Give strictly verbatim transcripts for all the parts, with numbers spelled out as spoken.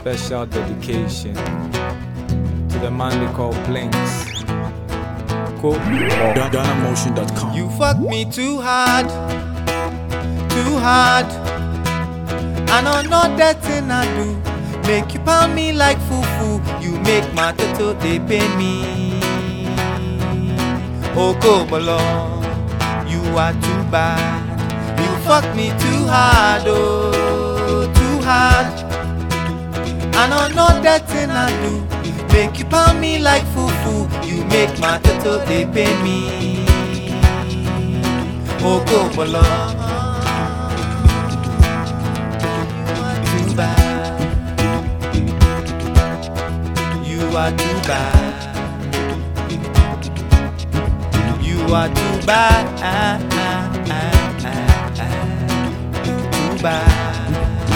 special dedication to the man they call Blinks. Cool. Ghana Motion dot com. You fuck me too hard, too hard. I know not that thing I do. Make you pound me like fufu. You make my tattoo, they pain me. Oh, Kobolo, you are too bad. You fuck me too hard, oh, too hard. I know not that thing I do. Make you pound me like fufu. You make my tattoo, they pain me. Oh, Kobolo, too bad. You are too bad. You are too bad. Too bad.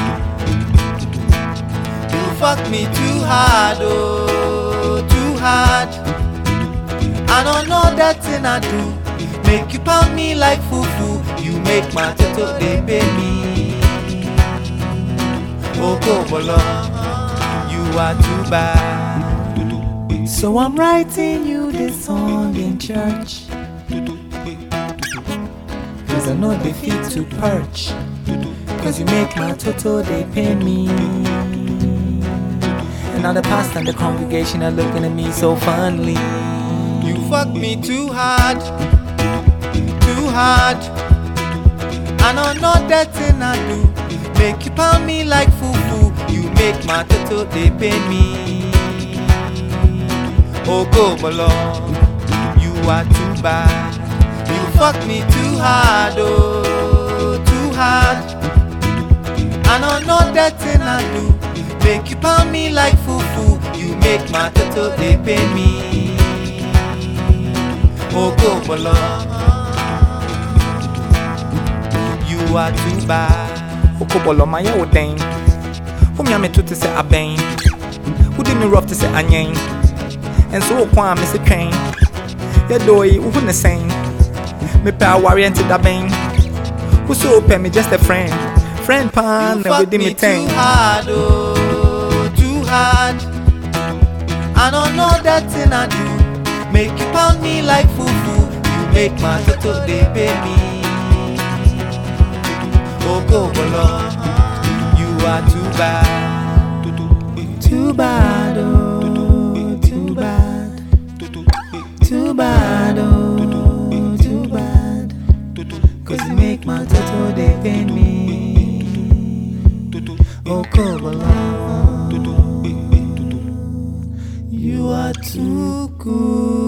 You fuck me too hard, oh, too hard. I don't know that thing I do. Make you pound me like fufu. You make my tattoo, they pay me. Oh, Kobolo, you are too bad. So I'm writing you this song in church, cause I know they fit to perch. Cause you make my toto, they pay me. And now the pastor and the congregation are looking at me so fondly. You fuck me too hard, too hard. I know not that thing I do. Make you pound me like fufu. You make my toto, they pay me. Oh, Kobolo, you are too bad. You fuck me too hard, oh, too hard. I know not that thing I do. Make you pound me like fufu. You make my tattoo, they pay me. Oh, Kobolo, you are too bad. Oh, Kobolo, my old dame. Who me to to say a bang? Who did me rough to say a yang? And so, Quan, Mister Train. Your doy, who couldn't sing. Me power oriented a bang. Who so pay me just a friend. Friend pan, never did me too hard, oh, too hard. I don't know that thing I do. Make you pound me like fufu. You make my tattoo, they pay me. Oh, Kobolo, you are too bad. Too bad, oh, too bad. Too bad, oh, too bad. Cause you make my tattoo, they pay me. Oh, Kobolo, you are too good.